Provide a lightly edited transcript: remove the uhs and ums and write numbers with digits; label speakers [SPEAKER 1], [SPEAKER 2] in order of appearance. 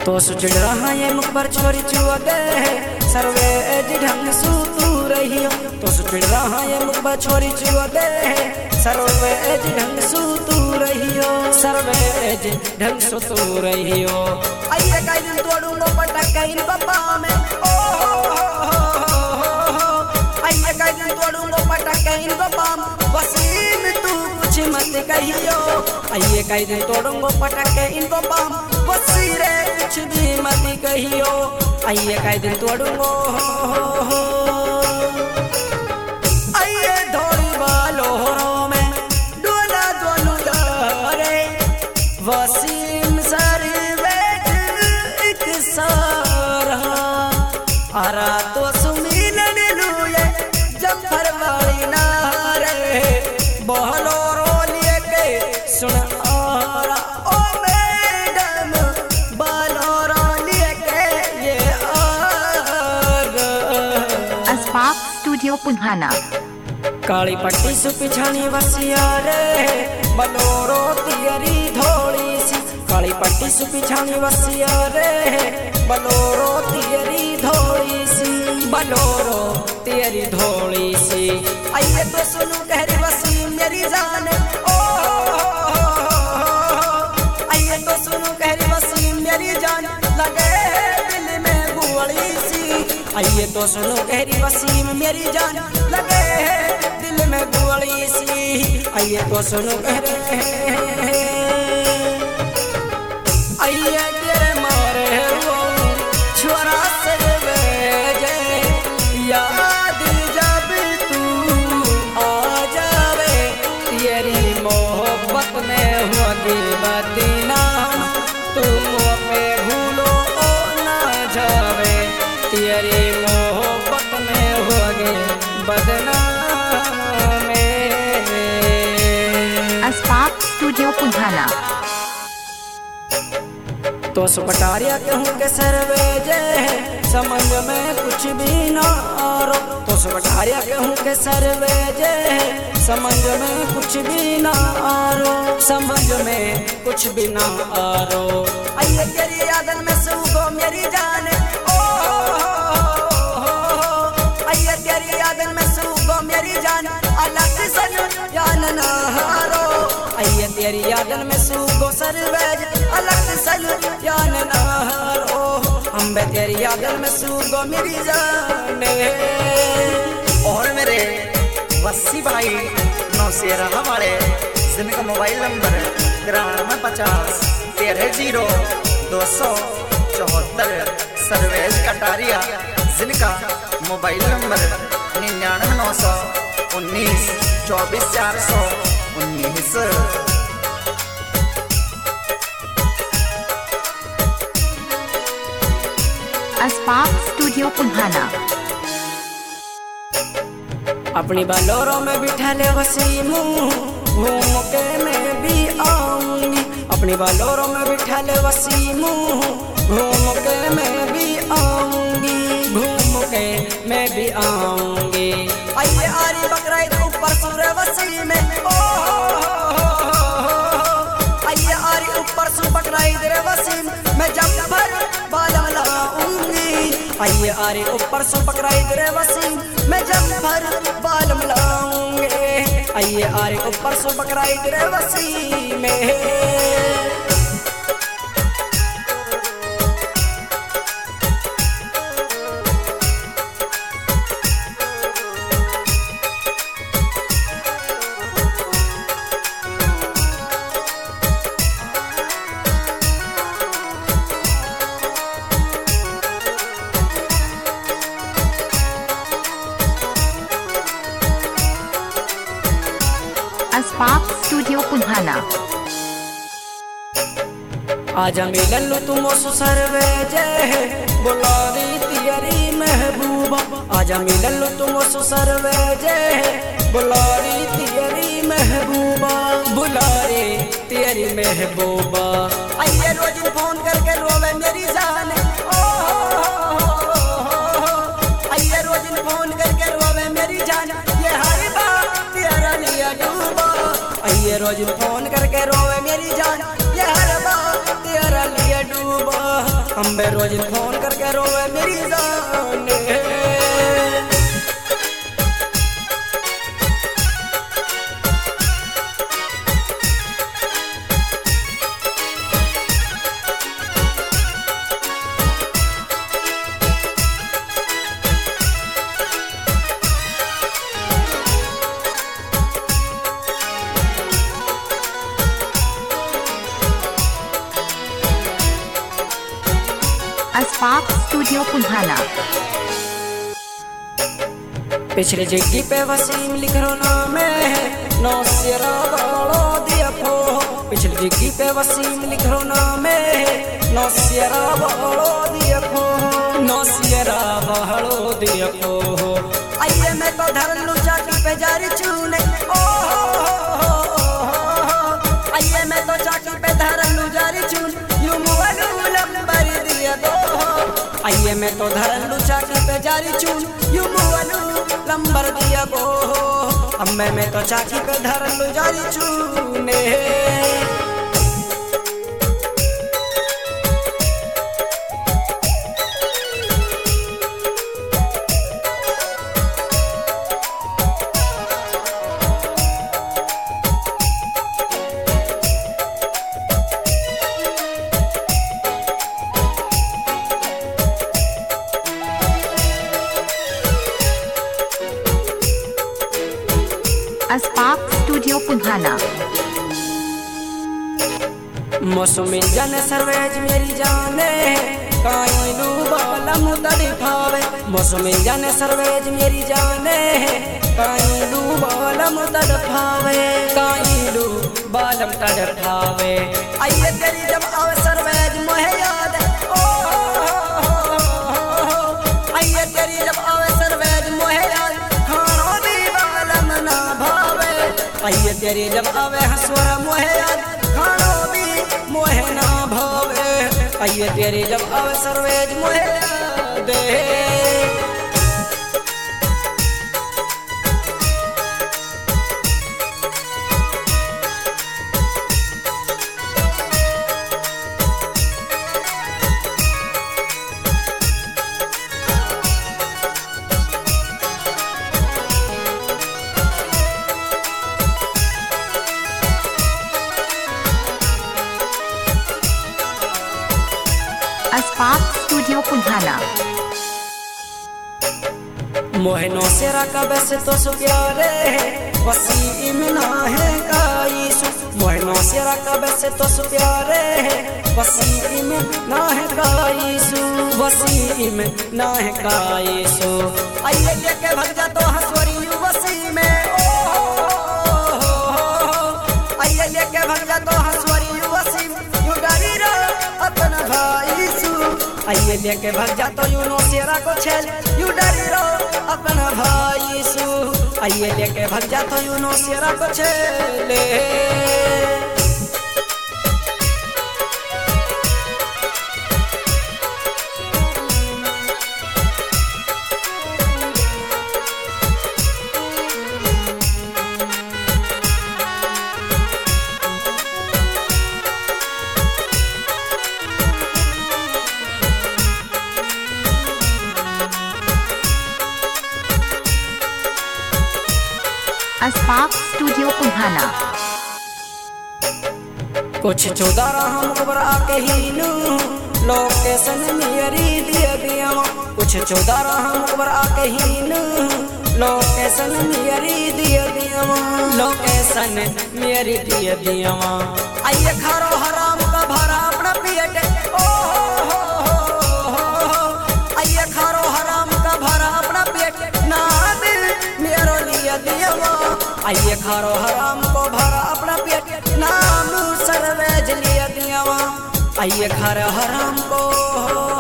[SPEAKER 1] तो सुचड़ रहा ये मुख पर छोरी चुआ गए सर्वे ढंग सू तू रही हो। तो सुचड़ रहा ये मुख पर छोरी चुआ गए सर्वे ढंग सू तू रही हो। सर्वे ढंग सू तू रही हो। आइए कई दिन तोड़ूंगा पटक इन बाबा में ओ आइए कई दिन तोड़ूंगा पटक इन बाबा वसीम तू कुछ मत कहियो। आइए कई दिन तोड़ूंगा पटक इन बाबा वसीरे कुछ भी मत कहियो। आइए कई दिन तोड़ूंगो आइए धोड़ी वालों में डोला दोनों यारे वसीम सर्वेज एक सारा आरा तो सुमिलन लुए जफर वाली नारे बहलो रोलिए के सुन आरा ओ मैडम बहलो रोलिए के ये
[SPEAKER 2] अस्पाक स्टूडियो पुल्हाना।
[SPEAKER 1] काली पट्टी सु पिछानी वसिया रे बलोरो तियरी धोड़ी सी। काली पट्टी सु पिछानी वसिया रे बलोरो तियरी धोड़ी सी। बलोरो तियरी धोड़ी सी। आइए तो सुनो कहरी वसीम मेरी जान ओ आइए तो सुनो कहरी वसीम मेरी जान लगे दिल में बुआड़ी सी। आइए तो सुनो कहरी वसीम मेरी जान लगे दिल में बुआड़ी सी। आइए तो सुनो कहरे आइए तेरे मारे वो छोरा से वेजे याद जब तू आ जावे तेरी मोहब्बत में होगी बदनाम तुम पे भूलो ना जावे तेरी मोहब्बत में होगी बदनाम।
[SPEAKER 2] अस्पाक स्टूडियो पुल्हाना।
[SPEAKER 1] तो सुपटारिया कहूँ के सर्वेजे समझ में कुछ भी ना आरो। तो सुपटारिया कहूँ के सर्वेजे समझ में कुछ भी ना आरो। समझ में कुछ भी ना आरो। आइए तेरी यादन में सूखो मेरी जान ओ आइए तेरी यादन में सूखो मेरी जान अलग सन जान ना हारो। आइए तेरी यादन में सूखो सर्वेज अलग सन जान ना हारो। हम बे तेरी यादन में सूखो मेरी जान।
[SPEAKER 3] और मेरे वसी भाई नौशेरा वाले जिनका मोबाइल नंबर 9350 130274 सर्वेज कटारिया जिनका mobile number 9919 24419।
[SPEAKER 2] Ashfaq studio Punhana.
[SPEAKER 1] अपनी बलोरों में बिठा ले वसीमू घूम के मैं भी आऊंगी। अपनी बलोरों में बिठा ले वसीमू घूम के मैं भी आऊंगी। घूम के मैं भी आऊंगी। आइए आरी बकराइद ऊपर सूर्य वसीम ओ आइए आरी ऊपर सु बकराइद रे वसीम मैं जम्पर बालम लाऊंगी। आइए आरी ऊपर सु बकराइद रे वसीम मैं जम्पर बालम लाऊंगे। आइए आरी ऊपर सु बकराइद रे वसीम
[SPEAKER 2] अस्पाक स्टूडियो पुल्हाना।
[SPEAKER 1] आजा मिलन तुम सर्वेजे बुलारी तियरी महबूबा। आजा मिलन तुम सर्वेजे बुलारी तियरी महबूबा। बुलारी तियरी महबूबा। आइए रोज फोन करके रोवे मेरी जान ओ आइए रोज फोन करके रोवे मेरी जान ये हर बात तेरा लिया डूबा। आइए रोज फोन करके रोवे मेरी जान ये हर बात तेरा लिए डूबा। अम्बे रोज फोन करके रोवे मेरी जान।
[SPEAKER 2] अस्पाक स्टूडियो पुन्हाना।
[SPEAKER 1] पिछले जिंदगी पे वसीम लिख रो नाम है नौ सिरा बालो दिया फो। पिछले जिंदगी पे वसीम लिख रो नाम है नौ सिरा बालो दिया फो। नौ सिरा बालो दिया फो। आइए मैं तो धर लू चाटी पे जारी चूने ओ। आइए मैं तो चाटी पे धर लू जारी चून यूं मुअलू लंबर दिया दो। आइए मैं तो धर लू चाटी पे जारी चून यूं मुअलू लंबर दिया गो। अब मैं तो चाकी पे धर लू जारी चूने।
[SPEAKER 2] अस्पाक स्टूडियो पुन्हाना।
[SPEAKER 1] मौसमी जाने सर्वेज मेरी जाने काई लू बालम तड़फावे। मौसमी जाने सर्वेज मेरी जाने काई लू बालम तड़फावे। काई लू बालम तड़फावे। आइए तेरी जब आवे सर्वेज मोहे याद ओ। आइए तेरी जब आवे सर्वेज मोहे याद खानो भी बालम ना भावे। आइए तेरी जब आवे हसवरा मोहे याद खानो भी मोहे ना भावे। आइए तेरी जब आवे सर्वेज मोहे याद।
[SPEAKER 2] अस्पाक स्टूडियो पुन्हाना।
[SPEAKER 1] मोहनो सेरा का वैसे तो सु प्यारे वसीम ना है काईसु। मोहनो सेरा का वैसे तो सु प्यारे वसीम ना है काईसु। वसीम ना है काईसु। आइए लेके भग जा तो हंसवरी वसीम आइए लेके भग जा तो हंसवरी वसीम यू डरी रो अपना भाईसु। आइए लेके भग जा तो यूनो सेरा को छेल यू डरी रो अपना भाईसु। आइए लेके भग जा तो यूनो सेरा को छेले।
[SPEAKER 2] अस्पाक स्टूडियो पुन्हाना।
[SPEAKER 1] कुछ चौदारा हम घबरा के ही नू लोकेशन मेरी दिया दिया। कुछ चौदारा हम घबरा के ही नू लोकेशन मेरी दिया दिया। लोकेशन मेरी दिया दिया। आइए खारो हराम का भरा अपना पेट ओ। आइए खारो हराम का भरा अपना पेट ना दिल मेरो लिया दिया। आइए खारो हराम को भरा अपना पेट नाम सर्वेज लिया दिया। आइए खारो हराम को